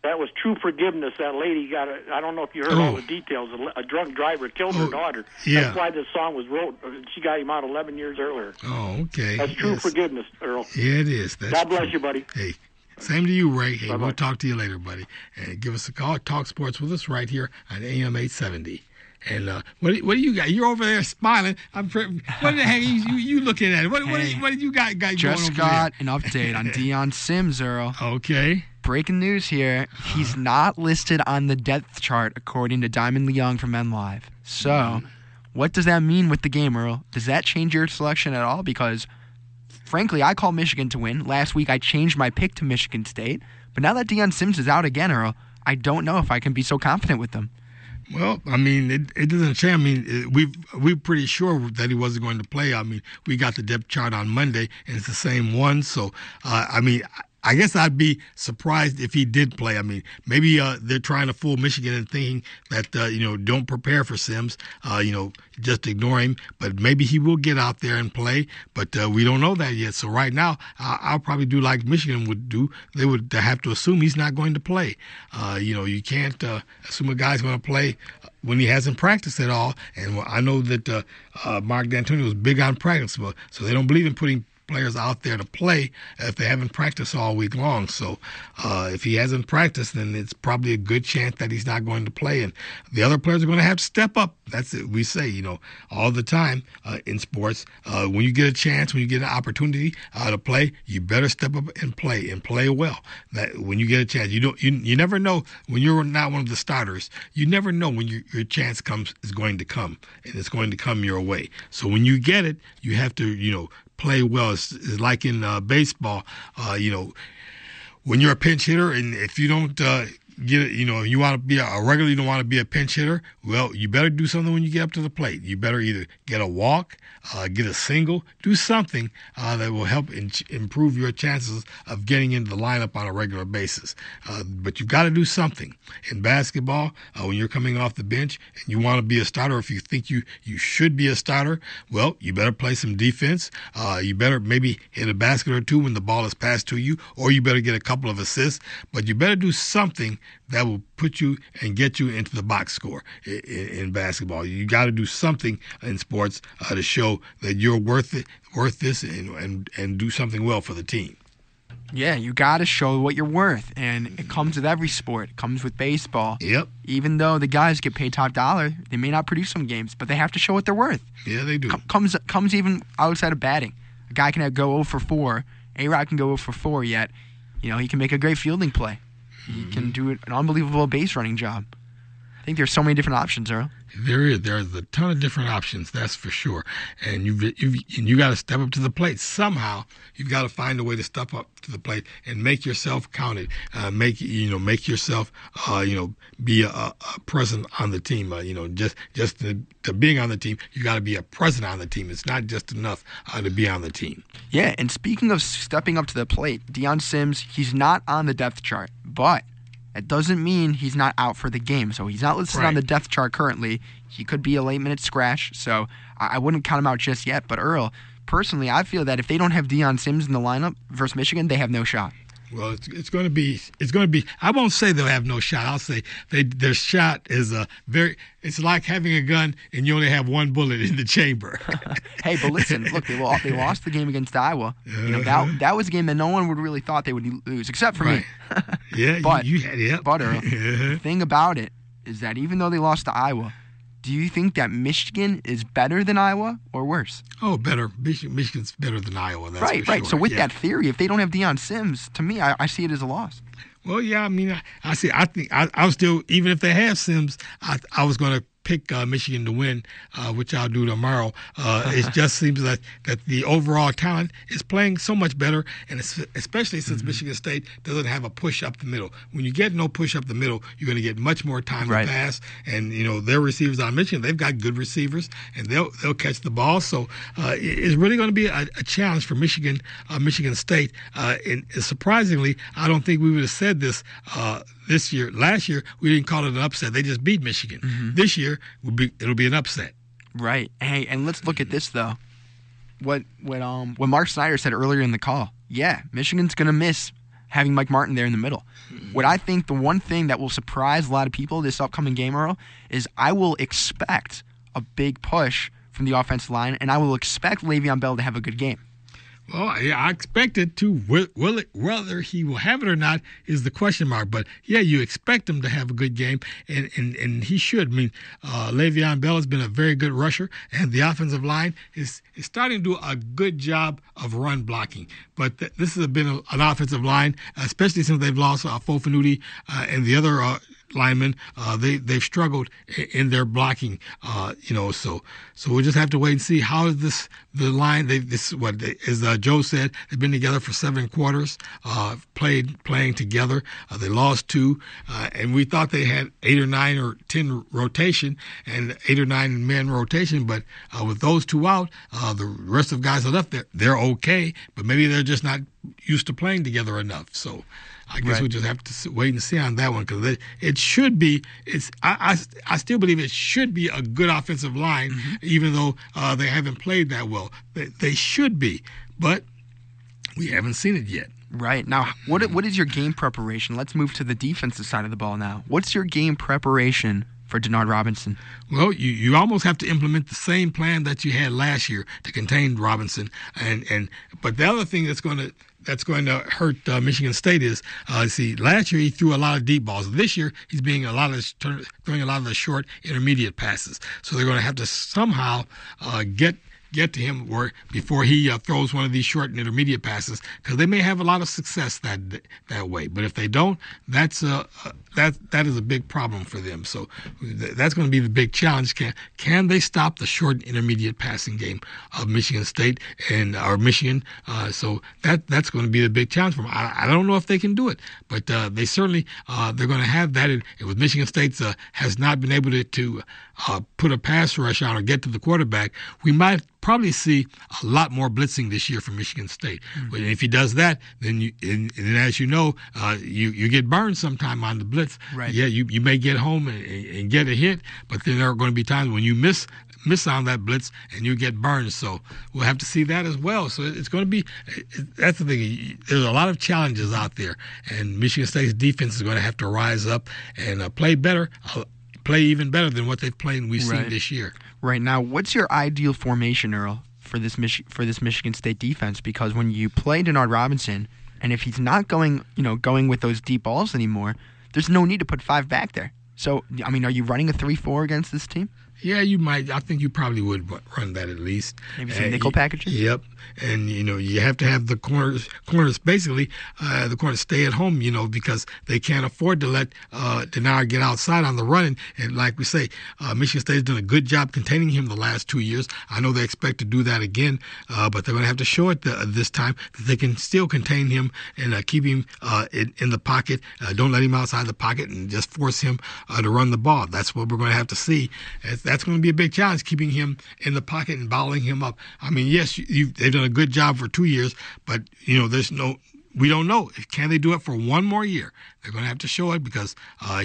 That was true forgiveness. That lady got I don't know if you heard all the details. A drunk driver killed her daughter. Yeah. That's why this song was wrote. She got him out 11 years earlier. Oh, okay. That's true forgiveness, Earl. Yeah, it is. That's God bless true. you, buddy. Hey, same to you, Ray. Hey, Bye-bye. We'll talk to you later, buddy. And give us a call. Talk sports with us right here on AM 870. And what do you got? You're over there smiling. What the heck you looking at? What did you got going over there? Just got an update on Deion Sims, Earl. Okay. Breaking news here. He's not listed on the depth chart according to Diamond Leong from MLive. So, what does that mean with the game, Earl? Does that change your selection at all? Because, frankly, I call Michigan to win. Last week I changed my pick to Michigan State. But now that Deion Sims is out again, Earl, I don't know if I can be so confident with them. Well, I mean, it doesn't change. I mean, we're pretty sure that he wasn't going to play. I mean, we got the depth chart on Monday, and it's the same one. So, I mean, I guess I'd be surprised if he did play. I mean, maybe they're trying to fool Michigan and thinking that, don't prepare for Sims, just ignore him. But maybe he will get out there and play, but we don't know that yet. So right now, I'll probably do like Michigan would do. They would have to assume he's not going to play. You can't assume a guy's going to play when he hasn't practiced at all. And I know that Mark D'Antonio was big on practice, so they don't believe in putting players out there to play if they haven't practiced all week long. So if he hasn't practiced, then it's probably a good chance that he's not going to play. And the other players are going to have to step up. That's it. We say, all the time in sports, when you get a chance, when you get an opportunity to play, you better step up and play well. That when you get a chance, you never know when you're not one of the starters. You never know when your chance is going to come, and it's going to come your way. So when you get it, you have to, play well. It's like in baseball, when you're a pinch hitter, and if you don't get it, you want to be a regular, you don't want to be a pinch hitter, well, you better do something when you get up to the plate. You better either get a walk, get a single, do something that will help improve your chances of getting into the lineup on a regular basis. But you've got to do something. In basketball, when you're coming off the bench and you want to be a starter, if you think you should be a starter, well, you better play some defense. You better maybe hit a basket or two when the ball is passed to you, or you better get a couple of assists. But you better do something that will put you and get you into the box score in basketball. You got to do something in sports to show that you're worth this, and do something well for the team. Yeah, you got to show what you're worth, and it comes with every sport. It comes with baseball. Yep. Even though the guys get paid top dollar, they may not produce some games, but they have to show what they're worth. Yeah, they do. Comes even outside of batting. A guy can go 0 for 4. A-Rod can go 0 for 4, yet he can make a great fielding play. He can do an unbelievable base running job. I think there's so many different options, Earl. There is. There's a ton of different options, that's for sure. And you got to step up to the plate somehow. You've got to find a way to step up to the plate and make yourself counted. Make yourself be a present on the team. Just to being on the team, you got to be a present on the team. It's not just enough to be on the team. Yeah, and speaking of stepping up to the plate, Deion Sims, he's not on the depth chart, but that doesn't mean he's not out for the game. So he's not listed on the depth chart currently. He could be a late-minute scratch, so I wouldn't count him out just yet. But, Earl, personally, I feel that if they don't have Deion Sims in the lineup versus Michigan, they have no shot. Well, it's going to be. I won't say they'll have no shot. I'll say their shot is it's like having a gun and you only have one bullet in the chamber. Hey, but listen, look, they lost the game against Iowa. That was a game that no one would really thought they would lose, except for me. Yeah, but Earl, the thing about it is that even though they lost to Iowa, do you think that Michigan is better than Iowa or worse? Oh, better. Michigan's better than Iowa. That's right, for right. Sure. So with that theory, if they don't have Deion Sims, to me, I see it as a loss. Well, yeah. I mean, I think I was still, even if they have Sims, I was going to pick Michigan to win, which I'll do tomorrow. It just seems that the overall talent is playing so much better, and especially since Michigan State doesn't have a push up the middle. When you get no push up the middle, you're going to get much more time to pass. And their receivers on Michigan, they've got good receivers, and they'll catch the ball. So it's really going to be a challenge for Michigan State. And surprisingly, I don't think we would have said this this year. Last year, we didn't call it an upset. They just beat Michigan. This year, it'll be an upset. Right. Hey, and let's look at this, though. What Mark Snyder said earlier in the call. Yeah, Michigan's going to miss having Mike Martin there in the middle. What I think the one thing that will surprise a lot of people this upcoming game, Earl, is I will expect a big push from the offensive line, and I will expect Le'Veon Bell to have a good game. Well, yeah, I expect it to. Whether he will have it or not is the question mark. But, yeah, you expect him to have a good game, and he should. I mean, Le'Veon Bell has been a very good rusher, and the offensive line is starting to do a good job of run blocking. But this has been an offensive line, especially since they've lost Fofanuti and the other linemen. They've struggled in their blocking, so we'll just have to wait and see how is the line. As Joe said, they've been together for 7 quarters, playing together. They lost 2, and we thought they had 8 or 9 or 10 rotation and 8 or 9 men rotation, but with those 2 out, the rest of the guys are left there. They're okay, but maybe they're just not used to playing together enough. So I guess we just have to wait and see on that one, because it should be. I still believe it should be a good offensive line, even though they haven't played that well. They should be, but we haven't seen it yet. Right. Now, what is your game preparation? Let's move to the defensive side of the ball now. What's your game preparation for Denard Robinson? Well, you almost have to implement the same plan that you had last year to contain Robinson, but the other thing that's going to hurt Michigan State is, last year he threw a lot of deep balls. This year he's throwing a lot of the short intermediate passes. So they're going to have to somehow get to him before he throws one of these short and intermediate passes, because they may have a lot of success that way. But if they don't, that is a big problem for them. So that's going to be the big challenge. Can they stop the short and intermediate passing game of Michigan State or Michigan? So that's going to be the big challenge for them. I don't know if they can do it, but they certainly they're going to have that. And with Michigan State has not been able to put a pass rush on or get to the quarterback, we might probably see a lot more blitzing this year from Michigan State. But if he does that, then as you know, you get burned sometime on the blitz. Right. Yeah, you may get home and get a hit, but then there are going to be times when you miss on that blitz and you get burned. So we'll have to see that as well. So it's going to be, that's the thing. There's a lot of challenges out there, and Michigan State's defense is going to have to rise up and play better. Play even better than what we've seen this year. Right. Now, what's your ideal formation, Earl, for this Michigan State defense? Because when you play Denard Robinson, and if he's not going with those deep balls anymore, there's no need to put 5 back there. So, I mean, are you running a 3-4 against this team? Yeah, you might. I think you probably would run that at least. Maybe some nickel packages? Yep. And, you have to have the corners basically, the corners stay at home, because they can't afford to let Denard get outside on the run. And like we say, Michigan State has done a good job containing him the last 2 years. I know they expect to do that again, but they're going to have to show it this time that they can still contain him and keep him in the pocket. Don't let him outside the pocket and just force him to run the ball. That's what we're going to have to see. That's going to be a big challenge, keeping him in the pocket and bottling him up. I mean, yes, they've done a good job for 2 years, but we don't know. Can they do it for one more year? They're going to have to show it, because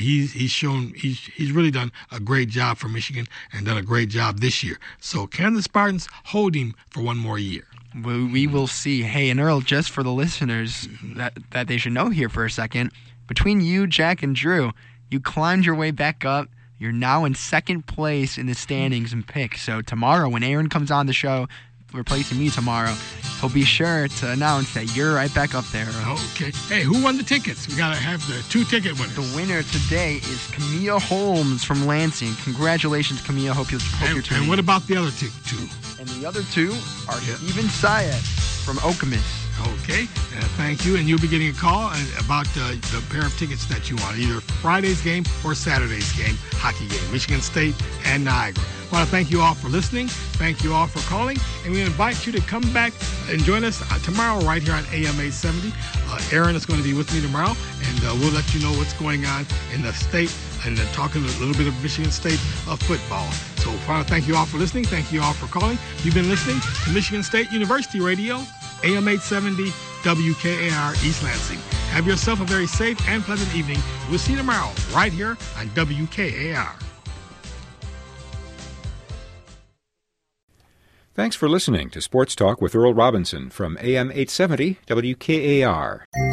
he's really done a great job for Michigan and done a great job this year. So can the Spartans hold him for one more year? We will see. Hey, and Earl, just for the listeners that they should know here for a second, between you, Jack, and Drew, you climbed your way back up. You're now in second place in the standings and picks. So tomorrow, when Aaron comes on the show, replacing me tomorrow, he'll be sure to announce that you're right back up there. Okay. Hey, who won the tickets? We got to have the 2 ticket winners. The winner today is Camille Holmes from Lansing. Congratulations, Camille. Hope you're tuning in. And what about the other 2? And the other 2 are Steven Syed from Okemos. Okay, thank you. And you'll be getting a call about the pair of tickets that you want, either Friday's game or Saturday's game, hockey game, Michigan State and Niagara. I want to thank you all for listening. Thank you all for calling. And we invite you to come back and join us tomorrow right here on AM 870. Aaron is going to be with me tomorrow, and we'll let you know what's going on in the state and talking a little bit of Michigan State football. So I want to thank you all for listening. Thank you all for calling. You've been listening to Michigan State University Radio, AM 870, WKAR East Lansing. Have yourself a very safe and pleasant evening. We'll see you tomorrow right here on WKAR. Thanks for listening to Sports Talk with Earl Robinson from AM 870 WKAR.